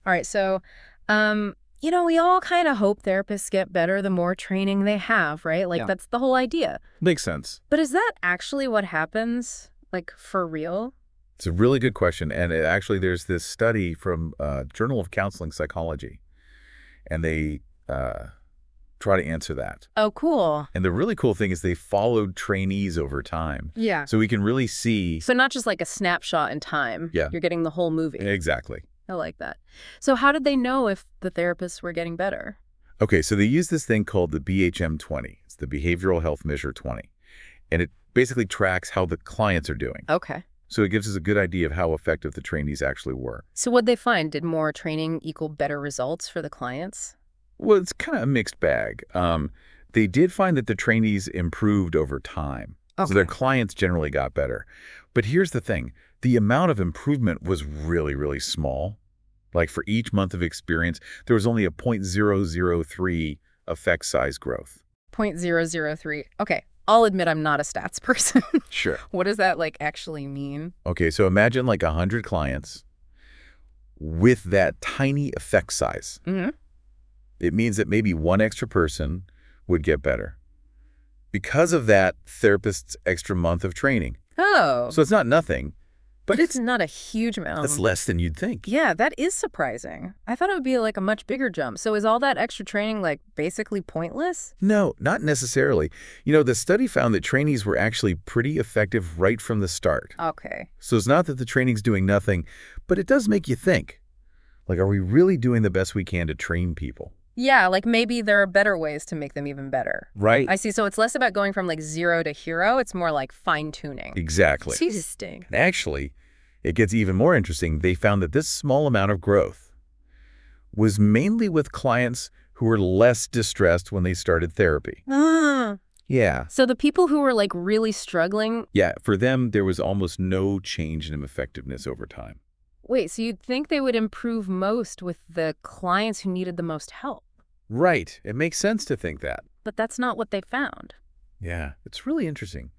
All right, so, we all kind of hope therapists get better the more training they have, right? Like, Yeah. that's the whole idea. Makes sense. But is that actually what happens, like, for real? It's a really good question. And actually, there's this study from Journal of Counseling Psychology, and they try to answer that. Oh, cool. And the really cool thing is they followed trainees over time. Yeah. So we can really see. So not just like a snapshot in time. Yeah. You're getting the whole movie. Exactly. I like that. So how did they know if the therapists were getting better? Okay, so they use this thing called the BHM-20. It's the Behavioral Health Measure 20. And it basically tracks how the clients are doing. Okay. So it gives us a good idea of how effective the trainees actually were. So what'd they find? Did more training equal better results for the clients? Well, it's kind of a mixed bag. They did find that the trainees improved over time. So their Okay. clients generally got better. But here's the thing. The amount of improvement was really, really small. Like for each month of experience, there was only a 0.003 effect size growth. 0.003. Okay. I'll admit I'm not a stats person. Sure. What does that like actually mean? Okay, so imagine like 100 clients with that tiny effect size. Hmm. It means that maybe one extra person would get better because of that therapist's extra month of training. Oh. So it's not nothing, but But it's not a huge amount. that's less than you'd think. Yeah, that is surprising. I thought it would be like a much bigger jump. So is all that extra training like basically pointless? No, not necessarily. The study found that trainees were actually pretty effective right from the start. Okay. So it's not that the training's doing nothing, but it does make you think. Like, are we really doing the best we can to train people? Yeah, like maybe there are better ways to make them even better. Right. I see. So it's less about going from like zero to hero. It's more like fine tuning. Exactly. Interesting. And actually, it gets even more interesting. They found that this small amount of growth was mainly with clients who were less distressed when they started therapy. Ah. Yeah. So the people who were like really struggling, Yeah, for them, there was almost no change in effectiveness over time. wait, so you'd think they would improve most with the clients who needed the most help. Right. It makes sense to think that. But that's not what they found. Yeah, it's really interesting.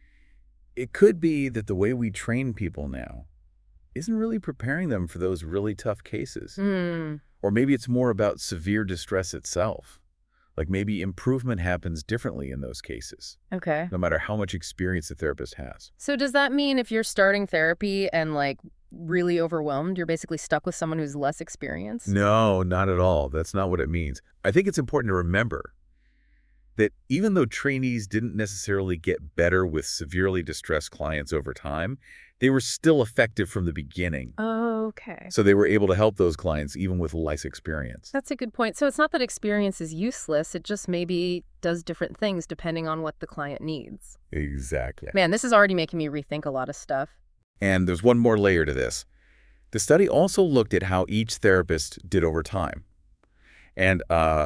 It could be that the way we train people now isn't really preparing them for those really tough cases. Hmm. Or maybe it's more about severe distress itself. Like maybe improvement happens differently in those cases, Okay. no matter how much experience the therapist has. So does that mean if you're starting therapy and like really overwhelmed, you're basically stuck with someone who's less experienced? No, not at all. That's not what it means. I think it's important to remember that even though trainees didn't necessarily get better with severely distressed clients over time, they were still effective from the beginning. Okay. So they were able to help those clients even with less experience. That's a good point. So it's not that experience is useless. It just maybe does different things depending on what the client needs. Exactly. Man, this is already making me rethink a lot of stuff. And there's one more layer to this. The study also looked at how each therapist did over time. And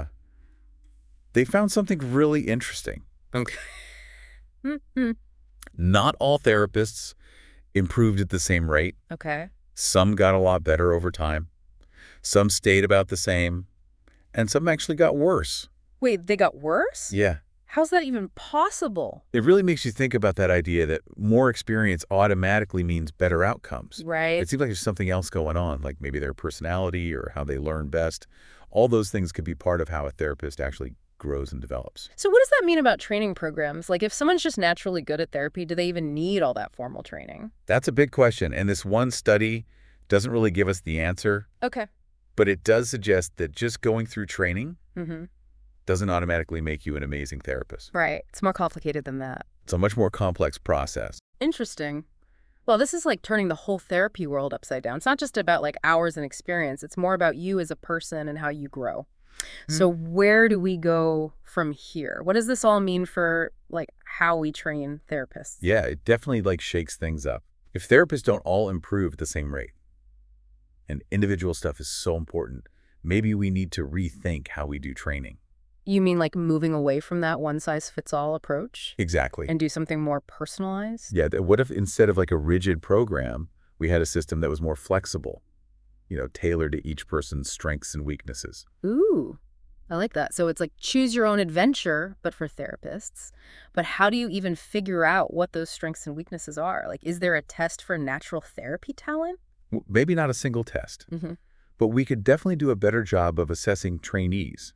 they found something really interesting. Okay. Mm-hmm. Not all therapists improved at the same rate. Okay. Some got a lot better over time. Some stayed about the same. And some actually got worse. Wait, they got worse? Yeah. How's that even possible? It really makes you think about that idea that more experience automatically means better outcomes. Right. It seems like there's something else going on, like maybe their personality or how they learn best. All those things could be part of how a therapist actually grows and develops. So what does that mean about training programs? Like if someone's just naturally good at therapy, do they even need all that formal training? That's a big question, and this one study doesn't really give us the answer, Okay. but it does suggest that just going through training Mm-hmm. doesn't automatically make you an amazing therapist. Right. It's more complicated than that. It's a much more complex process. Interesting. Well, this is like turning the whole therapy world upside down. It's not just about like hours and experience. It's more about you as a person and how you grow. So where do we go from here? What does this all mean for like how we train therapists? Yeah, it definitely shakes things up. If therapists don't all improve at the same rate, and individual stuff is so important, maybe we need to rethink how we do training. You mean like moving away from that one-size-fits-all approach Exactly. and do something more personalized? Yeah, what if instead of a rigid program, we had a system that was more flexible, tailored to each person's strengths and weaknesses? Ooh, I like that. So it's like choose your own adventure, but for therapists. But how do you even figure out what those strengths and weaknesses are? Like, is there a test for natural therapy talent? Maybe not a single test, Mm-hmm. But we could definitely do a better job of assessing trainees,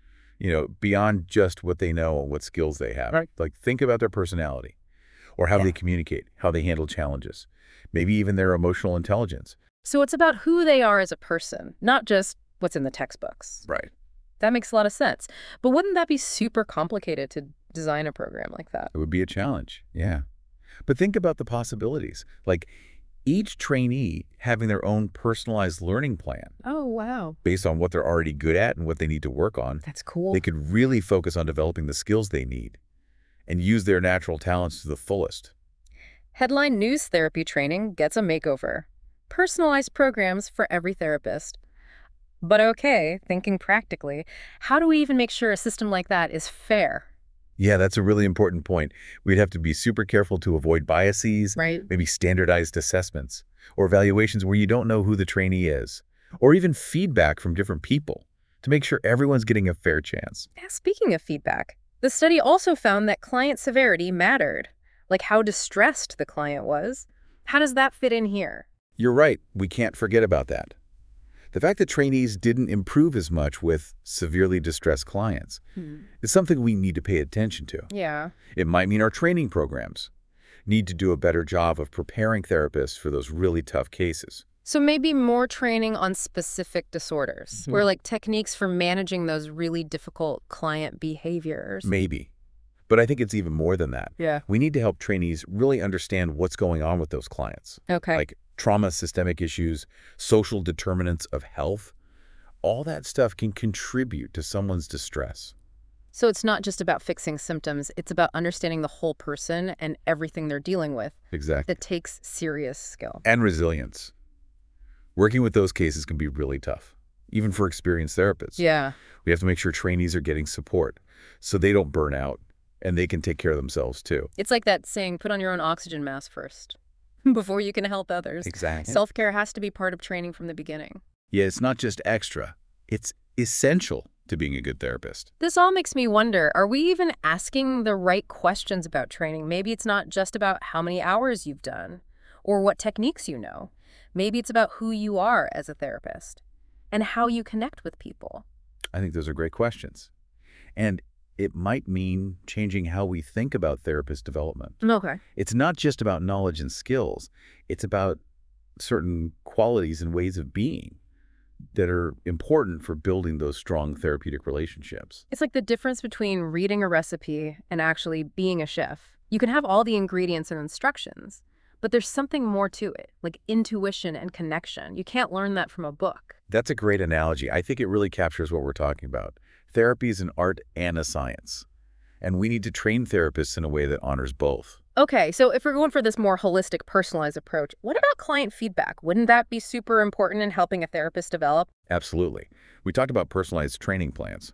beyond just what they know and what skills they have. Right. Like, think about their personality or how Yeah. they communicate, how they handle challenges, maybe even their emotional intelligence. So it's about who they are as a person, not just what's in the textbooks. Right. That makes a lot of sense. But wouldn't that be super complicated to design a program like that? It would be a challenge. Yeah. But think about the possibilities. Like, each trainee having their own personalized learning plan Oh, wow. based on what they're already good at and what they need to work on. That's cool. They could really focus on developing the skills they need and use their natural talents to the fullest. Headline News Therapy Training gets a makeover. Personalized programs for every therapist. But okay, thinking practically, how do we even make sure a system like that is fair? Yeah, that's a really important point. We'd have to be super careful to avoid biases, Right. maybe standardized assessments, or evaluations where you don't know who the trainee is, or even feedback from different people to make sure everyone's getting a fair chance. Speaking of feedback, the study also found that client severity mattered, like how distressed the client was. How does that fit in here? You're right, we can't forget about that. The fact that trainees didn't improve as much with severely distressed clients is something we need to pay attention to. Yeah. It might mean our training programs need to do a better job of preparing therapists for those really tough cases. So maybe more training on specific disorders, or like techniques for managing those really difficult client behaviors. Maybe. But I think it's even more than that. Yeah. We need to help trainees really understand what's going on with those clients. Okay. Like trauma, systemic issues, social determinants of health. All that stuff can contribute to someone's distress. So it's not just about fixing symptoms, it's about understanding the whole person and everything they're dealing with. Exactly. That takes serious skill. And resilience. Working with those cases can be really tough, even for experienced therapists. Yeah. We have to make sure trainees are getting support so they don't burn out and they can take care of themselves too. It's like that saying, put on your own oxygen mask first before you can help others. Exactly. Self-care has to be part of training from the beginning. Yeah, it's not just extra. It's essential to being a good therapist. This all makes me wonder, are we even asking the right questions about training? Maybe it's not just about how many hours you've done or what techniques you know. Maybe it's about who you are as a therapist and how you connect with people. I think those are great questions. And it might mean changing how we think about therapist development. Okay. It's not just about knowledge and skills. It's about certain qualities and ways of being that are important for building those strong therapeutic relationships. It's like the difference between reading a recipe and actually being a chef. You can have all the ingredients and instructions, but there's something more to it, like intuition and connection. You can't learn that from a book. That's a great analogy. I think it really captures what we're talking about. Therapy is an art and a science, and we need to train therapists in a way that honors both. Okay, so if we're going for this more holistic, personalized approach, what about client feedback? Wouldn't that be super important in helping a therapist develop? Absolutely. We talked about personalized training plans.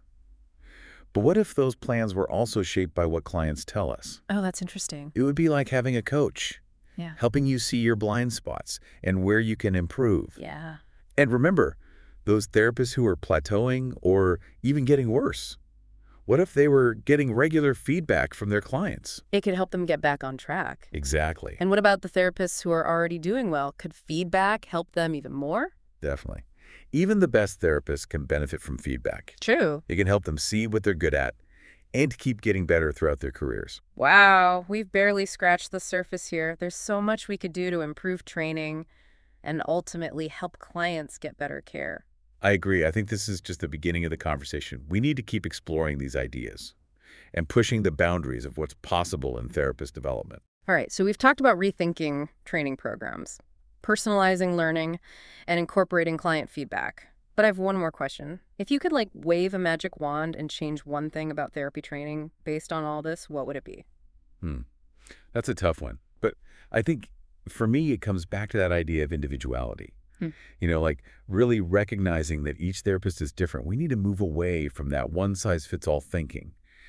But what if those plans were also shaped by what clients tell us? Oh, that's interesting. It would be like having a coach, Yeah. helping you see your blind spots and where you can improve. Yeah. And remember, those therapists who are plateauing or even getting worse, what if they were getting regular feedback from their clients? It could help them get back on track. Exactly. And what about the therapists who are already doing well? Could feedback help them even more? Definitely. Even the best therapists can benefit from feedback. True. It can help them see what they're good at and keep getting better throughout their careers. Wow, we've barely scratched the surface here. There's so much we could do to improve training and ultimately help clients get better care. I agree. I think this is just the beginning of the conversation. We need to keep exploring these ideas and pushing the boundaries of what's possible in therapist development. All right, so we've talked about rethinking training programs, personalizing learning, and incorporating client feedback. But I have one more question. If you could wave a magic wand and change one thing about therapy training based on all this, what would it be? That's a tough one. But I think for me, it comes back to that idea of individuality. Really recognizing that each therapist is different. We need to move away from that one-size-fits-all thinking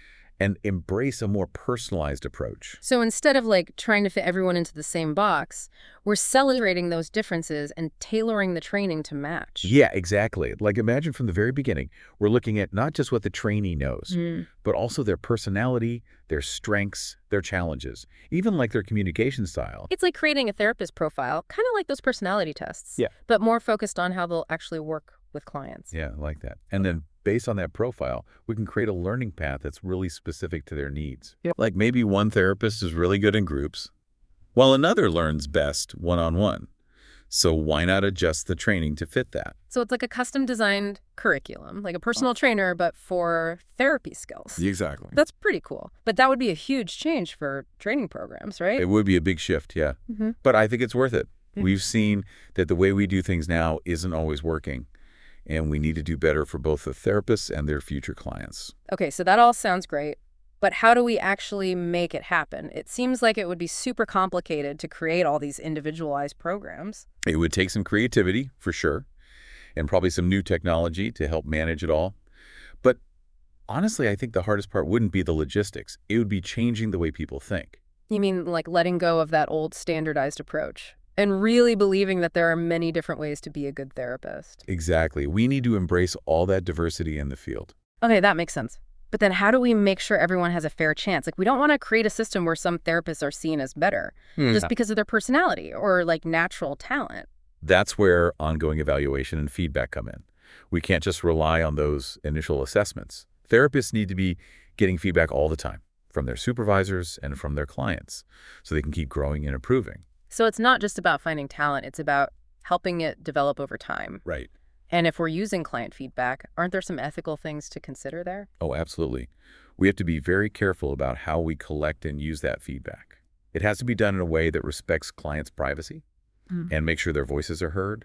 and embrace a more personalized approach. So instead of like trying to fit everyone into the same box, we're celebrating those differences and tailoring the training to match. Yeah, exactly. Like imagine from the very beginning, we're looking at not just what the trainee knows, Mm. but also their personality, their strengths, their challenges, even like their communication style. It's like creating a therapist profile, kind of like those personality tests, Yeah. but more focused on how they'll actually work with clients. Yeah, I like that. And then based on that profile, we can create a learning path that's really specific to their needs. Yep. Like maybe one therapist is really good in groups, while another learns best one-on-one. So why not adjust the training to fit that? So it's like a custom designed curriculum, like a personal trainer, but for therapy skills. Exactly. That's pretty cool. But that would be a huge change for training programs, right? It would be a big shift, yeah. Mhm. But I think it's worth it. Yeah. We've seen that the way we do things now isn't always working, and we need to do better for both the therapists and their future clients. Okay, so that all sounds great. But how do we actually make it happen? It seems like it would be super complicated to create all these individualized programs. It would take some creativity, for sure, and probably some new technology to help manage it all. But honestly, I think the hardest part wouldn't be the logistics. It would be changing the way people think. You mean like letting go of that old standardized approach and really believing that there are many different ways to be a good therapist? Exactly. We need to embrace all that diversity in the field. Okay, that makes sense. But then how do we make sure everyone has a fair chance? Like, we don't want to create a system where some therapists are seen as better just because of their personality or like natural talent. That's where ongoing evaluation and feedback come in. We can't just rely on those initial assessments. Therapists need to be getting feedback all the time from their supervisors and from their clients so they can keep growing and improving. So it's not just about finding talent, it's about helping it develop over time. Right. And if we're using client feedback, aren't there some ethical things to consider there? Oh, absolutely. We have to be very careful about how we collect and use that feedback. It has to be done in a way that respects clients' privacy and make sure their voices are heard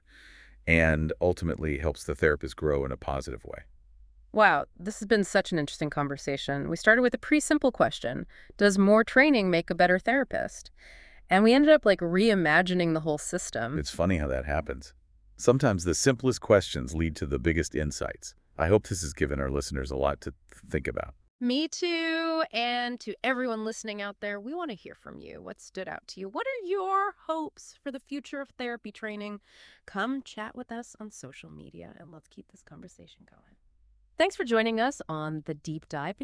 and ultimately helps the therapist grow in a positive way. Wow, this has been such an interesting conversation. We started with a pretty simple question. Does more training make a better therapist? And we ended up like reimagining the whole system. It's funny how that happens. Sometimes the simplest questions lead to the biggest insights. I hope this has given our listeners a lot to think about. Me too. And to everyone listening out there, we want to hear from you. What stood out to you? What are your hopes for the future of therapy training? Come chat with us on social media and let's keep this conversation going. Thanks for joining us on The Deep Dive.